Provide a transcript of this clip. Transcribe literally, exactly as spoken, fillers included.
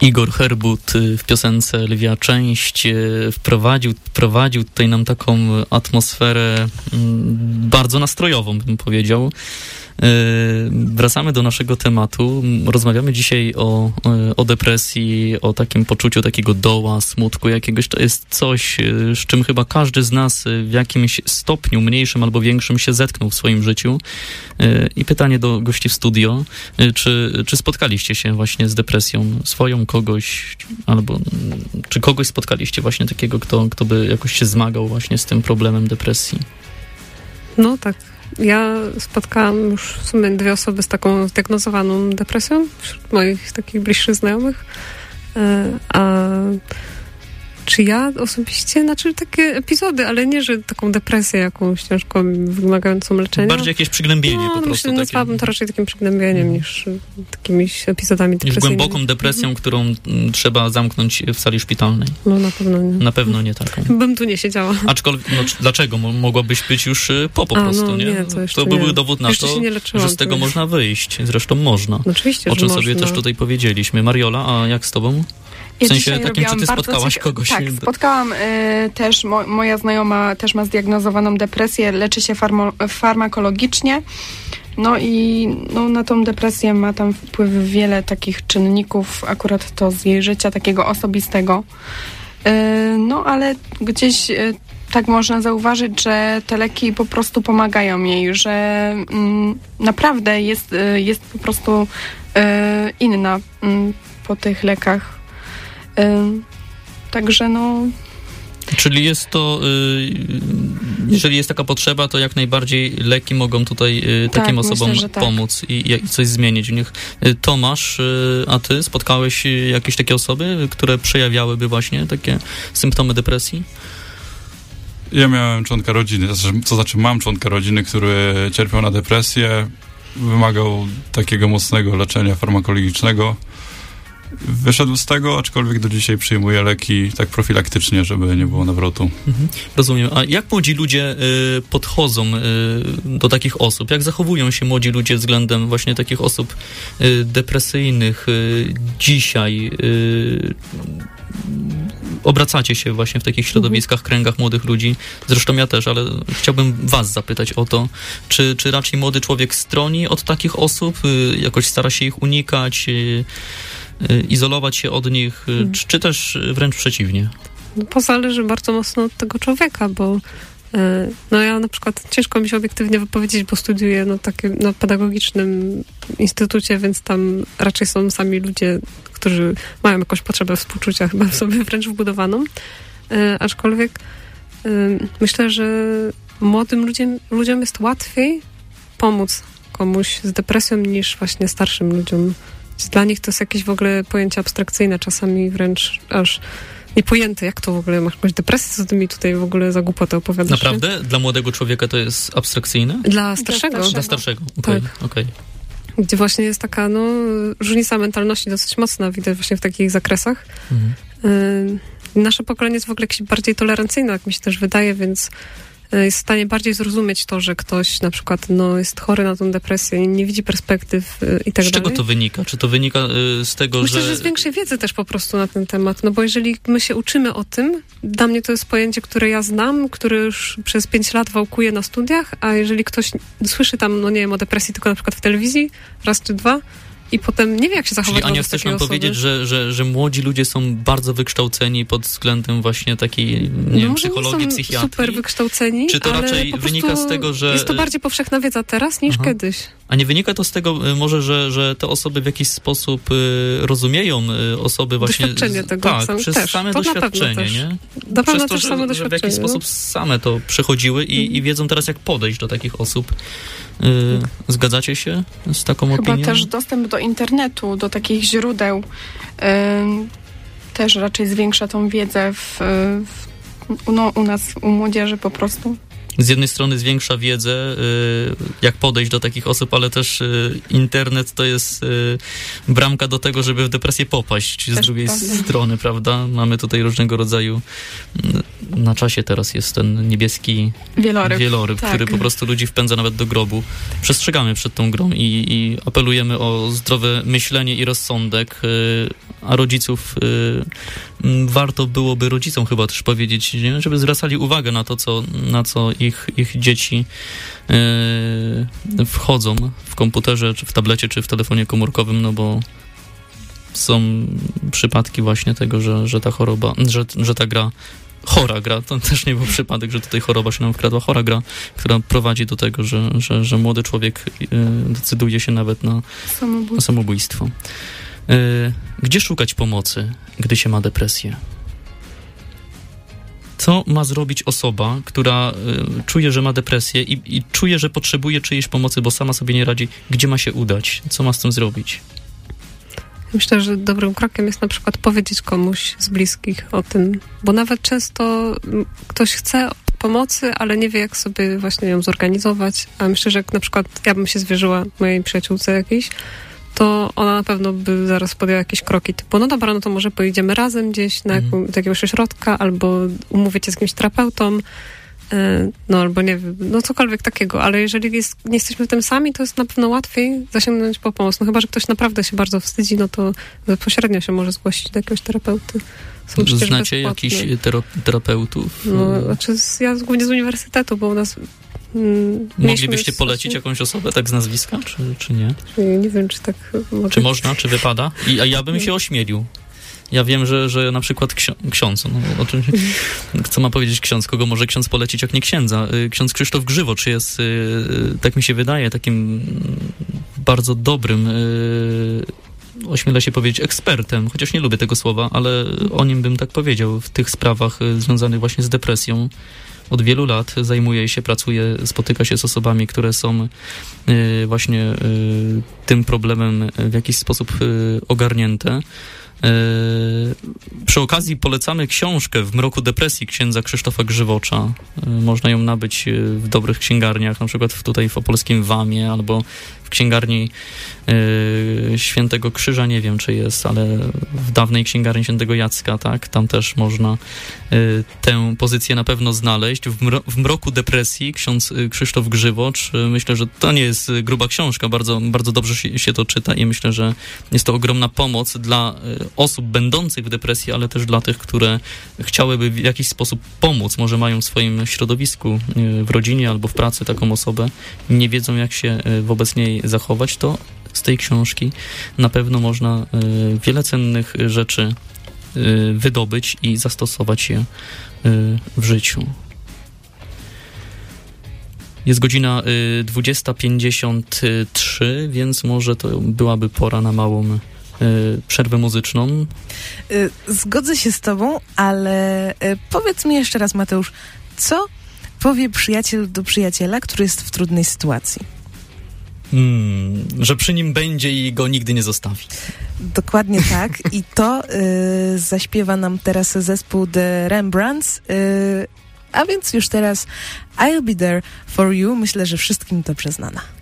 Igor Herbut w piosence Lwia Część wprowadził, wprowadził tutaj nam taką atmosferę bardzo nastrojową, bym powiedział. Wracamy do naszego tematu. Rozmawiamy dzisiaj o, o depresji, o takim poczuciu takiego doła, smutku jakiegoś. To jest coś, z czym chyba każdy z nas w jakimś stopniu, mniejszym albo większym, się zetknął w swoim życiu. I pytanie do gości w studio. Czy, czy spotkaliście się właśnie z depresją swoją, kogoś, albo czy kogoś spotkaliście właśnie takiego, kto, kto by jakoś się zmagał właśnie z tym problemem depresji? No tak. Ja spotkałam już w sumie dwie osoby z taką zdiagnozowaną depresją wśród moich takich bliższych znajomych. A czy ja osobiście, znaczy takie epizody, ale nie, że taką depresję jakąś ciężką, wymagającą leczenia. Bardziej jakieś przygnębienie no, po prostu. Myślę, nazwałabym to raczej takim przygnębieniem hmm. niż takimi epizodami depresyjnymi. Niż głęboką depresją, hmm. którą m, trzeba zamknąć w sali szpitalnej. No na pewno nie. Na pewno nie taką. Bym tu nie siedziała. Aczkolwiek, no dlaczego? Mogłabyś być już po, po A, prostu, no, nie? nie? To, to byłby nie. dowód na jeszcze to, leczyłam, że z tego to można wyjść. Zresztą można. No, oczywiście, o czym że sobie można. też tutaj powiedzieliśmy. Mariola, a jak z tobą? W Ja sensie takim, czy ty spotkałaś cieka- kogoś? Tak, spotkałam y, też, mo- moja znajoma też ma zdiagnozowaną depresję, leczy się farmo- farmakologicznie, no i no, na tą depresję ma tam wpływ wiele takich czynników, akurat to z jej życia takiego osobistego. Y, no ale gdzieś y, tak można zauważyć, że te leki po prostu pomagają jej, że y, naprawdę jest, y, jest po prostu y, inna y, po tych lekach. Także no... Czyli jest to, jeżeli jest taka potrzeba, to jak najbardziej leki mogą tutaj tak, takim osobom myślę, że tak. pomóc i, i coś zmienić w nich. Tomasz, a ty spotkałeś jakieś takie osoby, które przejawiałyby właśnie takie symptomy depresji? Ja miałem członka rodziny, to znaczy mam członka rodziny, który cierpiał na depresję, wymagał takiego mocnego leczenia farmakologicznego. Wyszedł z tego, aczkolwiek do dzisiaj przyjmuje leki tak profilaktycznie, żeby nie było nawrotu. Mhm, rozumiem. A jak młodzi ludzie y, podchodzą y, do takich osób? Jak zachowują się młodzi ludzie względem właśnie takich osób y, depresyjnych y, dzisiaj? Y, obracacie się właśnie w takich środowiskach, kręgach młodych ludzi. Zresztą ja też, ale chciałbym was zapytać o to, czy, czy raczej młody człowiek stroni od takich osób, y, jakoś stara się ich unikać, y, izolować się od nich, hmm. czy, czy też wręcz przeciwnie? No, to zależy bardzo mocno od tego człowieka, bo no ja na przykład ciężko mi się obiektywnie wypowiedzieć, bo studiuję no, takie, na pedagogicznym instytucie, więc tam raczej są sami ludzie, którzy mają jakąś potrzebę współczucia chyba w sobie wręcz wbudowaną. E, aczkolwiek e, myślę, że młodym ludziom, ludziom jest łatwiej pomóc komuś z depresją niż właśnie starszym ludziom. Dla nich to jest jakieś w ogóle pojęcie abstrakcyjne, czasami wręcz aż niepojęte, jak to w ogóle, masz jakąś depresję, co ty mi tutaj w ogóle za głupotę opowiadasz. Naprawdę? Nie? Dla młodego człowieka to jest abstrakcyjne? Dla starszego. Dla starszego, okej. Tak. Okay. Gdzie właśnie jest taka, no, różnica mentalności dosyć mocna, widać właśnie w takich zakresach. Mhm. Y- nasze pokolenie jest w ogóle jakieś bardziej tolerancyjne, jak mi się też wydaje, więc jest w stanie bardziej zrozumieć to, że ktoś na przykład no, jest chory na tą depresję i nie widzi perspektyw y, i tak dalej. Z czego to wynika? Czy to wynika y, z tego, Myślę, że... że z większej wiedzy też po prostu na ten temat, no bo jeżeli my się uczymy o tym, dla mnie to jest pojęcie, które ja znam, które już przez pięć lat wałkuję na studiach, a jeżeli ktoś słyszy tam, no nie wiem, o depresji tylko na przykład w telewizji, raz czy dwa, i potem nie wie, jak się zachować. Czyli Ania, chcesz nam powiedzieć, że, że, że młodzi ludzie są bardzo wykształceni pod względem właśnie takiej, nie wiem, no, psychologii, są psychiatrii? super wykształceni, czy to ale raczej wynika z tego, że... Jest to bardziej powszechna wiedza teraz niż Aha. kiedyś. A nie wynika to z tego może, że, że te osoby w jakiś sposób y, rozumieją y, osoby właśnie... Doświadczenie tego. Tak, sam, przez też. same to doświadczenie, na nie? Na przez to, też że, same że w jakiś no. sposób same to przechodziły i, mm. i wiedzą teraz, jak podejść do takich osób. Y, zgadzacie się z taką Chyba opinią? Chyba też dostęp do internetu, do takich źródeł y, też raczej zwiększa tą wiedzę w, w, no, u nas, u młodzieży po prostu. Z jednej strony zwiększa wiedzę, jak podejść do takich osób, ale też internet to jest bramka do tego, żeby w depresję popaść. Z też drugiej prawda. strony, prawda? Mamy tutaj różnego rodzaju... Na czasie teraz jest ten niebieski wieloryb, wieloryb tak. który po prostu ludzi wpędza nawet do grobu. Przestrzegamy przed tą grą i, i apelujemy o zdrowe myślenie i rozsądek. a rodziców y, warto byłoby rodzicom chyba też powiedzieć, nie? Żeby zwracali uwagę na to, co, na co ich, ich dzieci y, wchodzą w komputerze, czy w tablecie, czy w telefonie komórkowym, no bo są przypadki właśnie tego, że, że ta choroba, że, że ta gra chora gra, to też nie był przypadek, że tutaj choroba się nam wkradła, chora gra, która prowadzi do tego, że, że, że młody człowiek y, decyduje się nawet na samobójstwo. Na samobójstwo. Y, gdzie szukać pomocy, gdy się ma depresję? Co ma zrobić osoba, która y, czuje, że ma depresję i, i czuje, że potrzebuje czyjejś pomocy, bo sama sobie nie radzi? Gdzie ma się udać? Co ma z tym zrobić? Myślę, że dobrym krokiem jest na przykład powiedzieć komuś z bliskich o tym, bo nawet często ktoś chce pomocy, ale nie wie, jak sobie właśnie ją zorganizować, a myślę, że jak na przykład ja bym się zwierzyła mojej przyjaciółce jakiejś, to ona na pewno by zaraz podjęła jakieś kroki typu, no dobra, no to może pojedziemy razem gdzieś na jaką, do jakiegoś ośrodka, albo umówię cię z jakimś terapeutą, no albo nie wiem, no cokolwiek takiego, ale jeżeli jest, nie jesteśmy w tym sami, to jest na pewno łatwiej zasięgnąć po pomoc. No chyba, że ktoś naprawdę się bardzo wstydzi, no to bezpośrednio się może zgłosić do jakiegoś terapeuty. Są Znacie jakichś terapeutów? No, znaczy z, ja głównie z uniwersytetu, bo u nas mm, moglibyście polecić jakąś osobę tak z nazwiska, czy, czy nie? Nie wiem, czy tak... Mogę... Czy można, czy wypada? I, a ja bym się ośmielił. Ja wiem, że, że na przykład ksi- ksiądz, no, o czym, co ma powiedzieć ksiądz, kogo może ksiądz polecić, jak nie księdza. Ksiądz Krzysztof Grzywocz jest, tak mi się wydaje, takim bardzo dobrym, ośmielę się powiedzieć, ekspertem, chociaż nie lubię tego słowa, ale o nim bym tak powiedział, w tych sprawach związanych właśnie z depresją. Od wielu lat zajmuje się, pracuje, spotyka się z osobami, które są właśnie tym problemem w jakiś sposób ogarnięte. Przy okazji polecamy książkę W mroku depresji księdza Krzysztofa Grzywocza. Można ją nabyć w dobrych księgarniach, na przykład tutaj w opolskim Wamie albo w księgarni y, Świętego Krzyża, nie wiem czy jest, ale w dawnej księgarni Świętego Jacka, tak, tam też można y, tę pozycję na pewno znaleźć. W, mro, w mroku depresji ksiądz Krzysztof Grzywocz, y, myślę, że to nie jest gruba książka, bardzo, bardzo dobrze się, się to czyta i myślę, że jest to ogromna pomoc dla y, osób będących w depresji, ale też dla tych, które chciałyby w jakiś sposób pomóc, może mają w swoim środowisku, y, w rodzinie albo w pracy taką osobę, nie wiedzą jak się y, wobec niej zachować, to z tej książki na pewno można y, wiele cennych rzeczy y, wydobyć i zastosować je y, w życiu. Jest godzina y, dwudziesta pięćdziesiąt trzy, więc może to byłaby pora na małą y, przerwę muzyczną. Y, zgodzę się z tobą, ale y, powiedz mi jeszcze raz, Mateusz, co powie przyjaciel do przyjaciela, który jest w trudnej sytuacji? Hmm, że przy nim będzie i go nigdy nie zostawi. Dokładnie tak. I to y, zaśpiewa nam teraz zespół The Rembrandts. Y, a więc już teraz I'll Be There For You. Myślę, że wszystkim dobrze znana.